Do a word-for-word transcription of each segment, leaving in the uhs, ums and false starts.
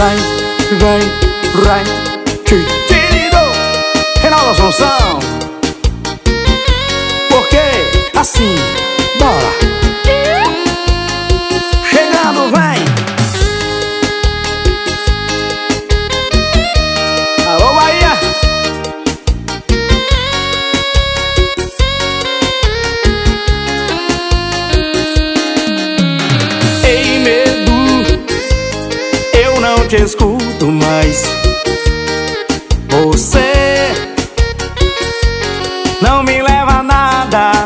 Vem, vem, vem, querido Reinaldo Assunção. Porque assim, bora. Chegando, vem. Alô, Bahia. Ei, medo, eu não te escuto mais. Você não me leva a nada.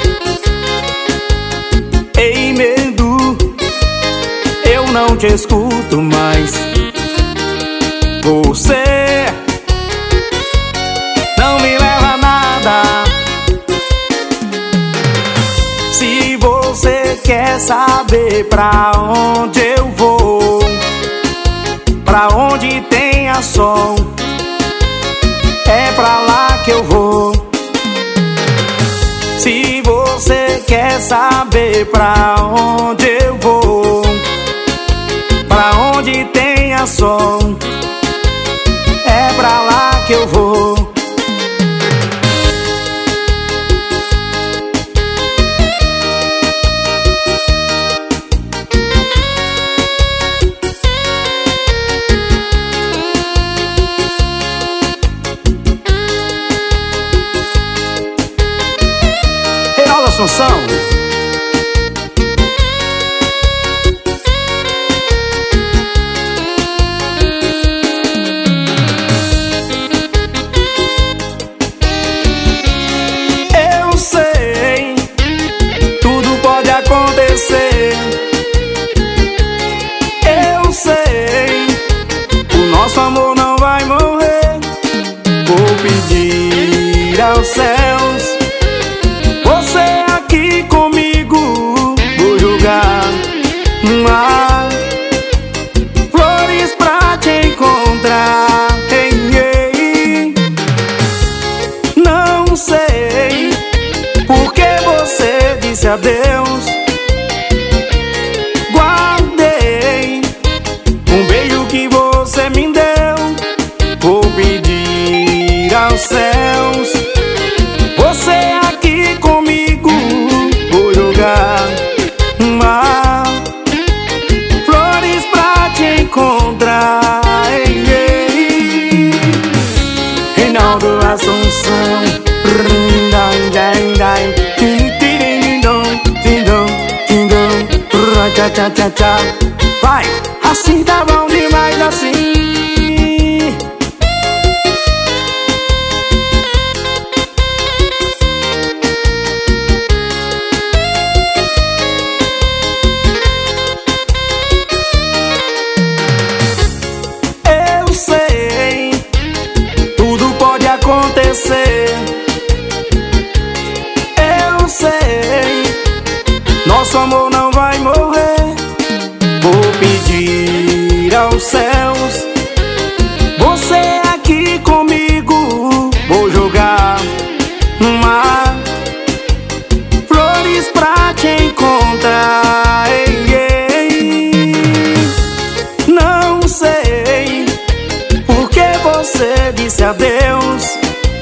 Ei, medo, eu não te escuto mais. Você não me leva a nada. Se você quer saber pra onde eu vou, pra onde tenha sol, é pra lá que eu vou. Se você quer saber pra onde eu vou, pra onde tenha sol, é pra lá que eu vou. Reinaldo Assunção. Eu sei, tudo pode acontecer. Eu sei, o nosso amor não vai morrer. Vou pedir aos céus, você aqui comigo. Vou jogar no mar flores pra te encontrar. Ei, ei. Não sei por que você disse adeus. Guardei um beijo que você me deu. Vou pedir aos céus, você aqui comigo. Vou jogar no mar flores pra te encontrar. Ei, ei. Reinaldo Assunção. Tchá, tchá, tchá, tchá. Vai, assim tá bom demais assim. Eu sei, tudo pode acontecer. Eu sei, nosso amor não vai morrer. Vou pedir aos céus, você aqui comigo. Vou jogar no mar flores pra te encontrar. Ei, ei. Não sei por que você disse adeus.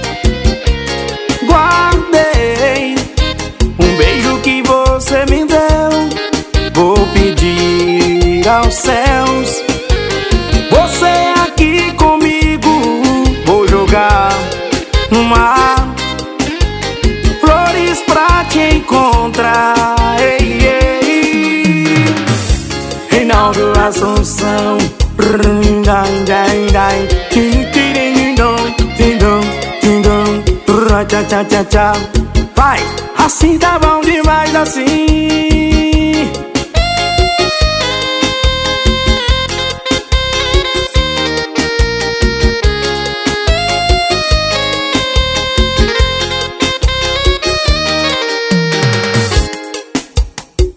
Guardei um beijo que você me deu. Vou pedir aos céus, você aqui comigo. Vou jogar no mar flores pra te encontrar. Ei, ei. Reinaldo Assunção. Tchá, tchá, tchá, tchá. Vai, assim tá bom demais assim.